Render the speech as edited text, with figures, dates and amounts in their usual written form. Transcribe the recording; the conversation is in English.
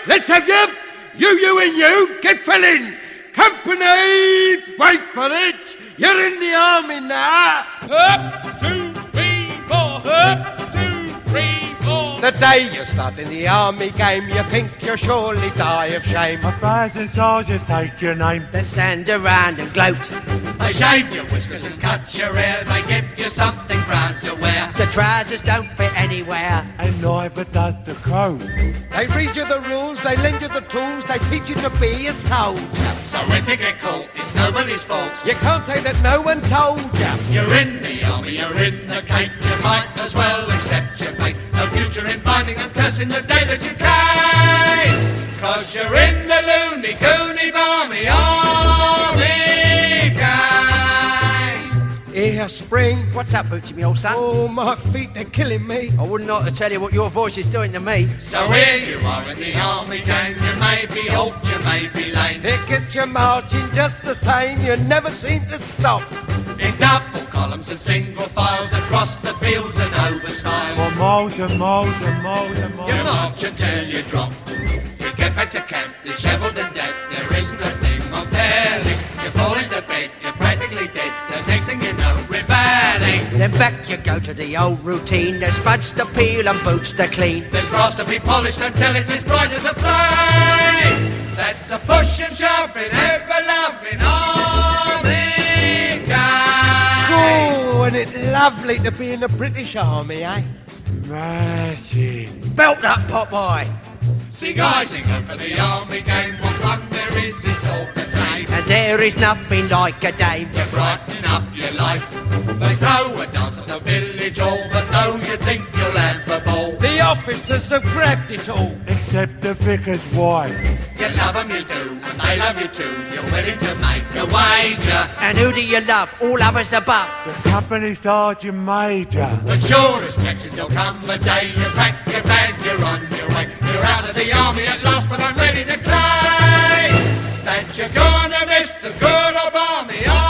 let's have you and you, get filling. Company, wait for it. You're in the army now. Up, 2, 3, 4. Up, 2, 3, 4. The day you start in the army game, you think you'll surely die of shame. 1,000 soldiers take your name, then stand around and gloat. They shave your whiskers and cut your hair. They give you something brown to wear. The trousers don't fit anywhere, and neither does the coat. They read you the rules, they lend you the tools, they teach you to be a soldier. So if you get caught, it's nobody's fault. You can't say that no one told you. You're in the army, you're in the cape. You might as well accept your fate. No future in finding and cursing the day that you came. 'Cause you're in the loony, goony, balmy army game. Here, Spring. What's up, Bootsy, me old son? Oh, my feet, they're killing me. I wouldn't like to tell you what your voice is doing to me. So here you are in the army game. You may be old, you may be lame. It gets you marching just the same. You never seem to stop. In double columns and single files across the fields and over styles. For miles and miles and miles and miles. You march until you drop. You get back to camp, dishevelled and dead. There isn't a thing on telly. You fall into bed, you're practically dead. The next thing you know, rebelling. Then back you go to the old routine. There's spuds to peel and boots to clean. There's brass to be polished until it is bright as a flame. That's the push and shove in ever-loving army game. Oh, and it's lovely to be in the British Army, eh? Smashing. Belt up, Popeye. See guys who go for the army game. What fun there is all the time. And there is nothing like a dame to brighten up your life. They throw a dance at the village hall, but though you think you'll have a ball, the officers have grabbed it all. Except the vicar's wife. You love them, you do, and they love you too. You're willing to make a wager. And who do you love? All others above. The company sergeant major. But sure as Texas, there'll come a day. You pack your bag, you're on your way. You're out of the army at last, but I'm ready to claim that you're gonna miss the good old army.